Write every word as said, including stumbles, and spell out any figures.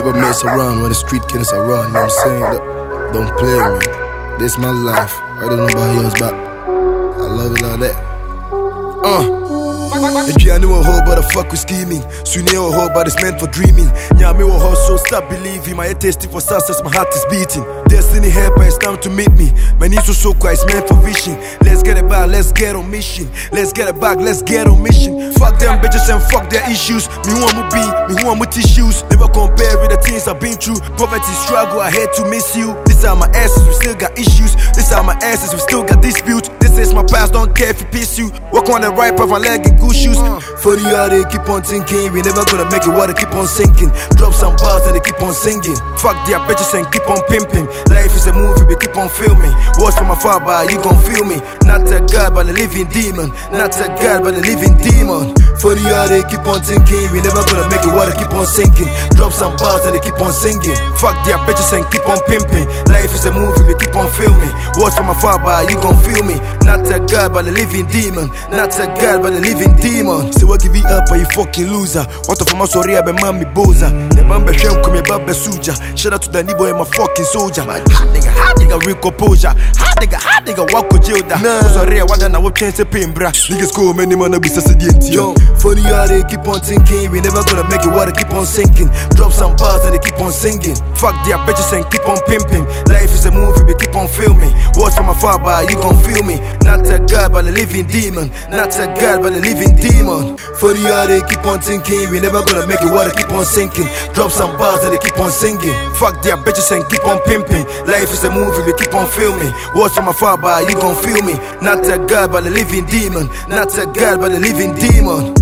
never mess around when the street killers are run. You know what I'm saying? Look, don't play with me. This my life. I don't know about yours, but I love it like that. Uh. If you knew a hoe, but the fuck with scheming. Soon you a hoe, but it's meant for dreaming. Yeah, me a hoe, so stop believing. My head tasting for success, my heart is beating. Destiny help, it's time to meet me. My knees are so quiet, it's meant for vision. Let's get it back, let's get on mission. Let's get it back, let's get on mission. Fuck them bitches and fuck their issues. Me who I'm be, me who I'm with tissues. Never compare with the things I've been through. Poverty struggle, I had to miss you. These are my asses, we still got issues. These are my asses, we still got disputes. This is my past, don't care if it piss you. Walk on the right path, my leg in good shoes. For the yard, they keep on thinking. We never gonna make it, water keep on sinking. Drop some bars and they keep on singing. Fuck their bitches and keep on pimping. Life is a movie, we keep on filming. Watch from afar, but you gon' feel me. Not a god, but a living demon. Not a god, but a living demon. For the yard, they keep on thinking. We never gonna make it, water keep on sinking. Drop some bars and they keep on singing. Fuck their bitches and keep on pimping. Life is a movie, we keep on filming. Watch from afar, but you gon' feel me. Not a god, but a living demon. Not a god, but a living demon. So what give it up, are you fucking loser? What of my sorry, I've been mommy boza. The man be shame, come here, baby suja. Shout out to the neighbor, I'm a fucking soldier. My hot nigga, hot nigga, real composure. Hot nigga, hot nigga, walk with jail. Nah, sorry, I want to know change the pain, bruh. Niggas go, many man, be succeeding. Yo, for the yard, they keep on thinking. We never gonna make it, water keep on sinking. Drop some bars and they keep on singing. Fuck their bitches and keep on pimping. Life is a movie, we keep on filming. Watch from afar, but you gon' feel me. Not a god, but a living demon. Not a god, but a living demon. For the yard, they keep on thinking. We never gonna make it, water keep on sinking. Drop some bars and they keep on singing. Fuck their bitches and keep on pimping. Life is a movie, we keep on filming. Watch from afar, but you gon' feel me. Not a god, but a living demon. Not a god, but a living demon.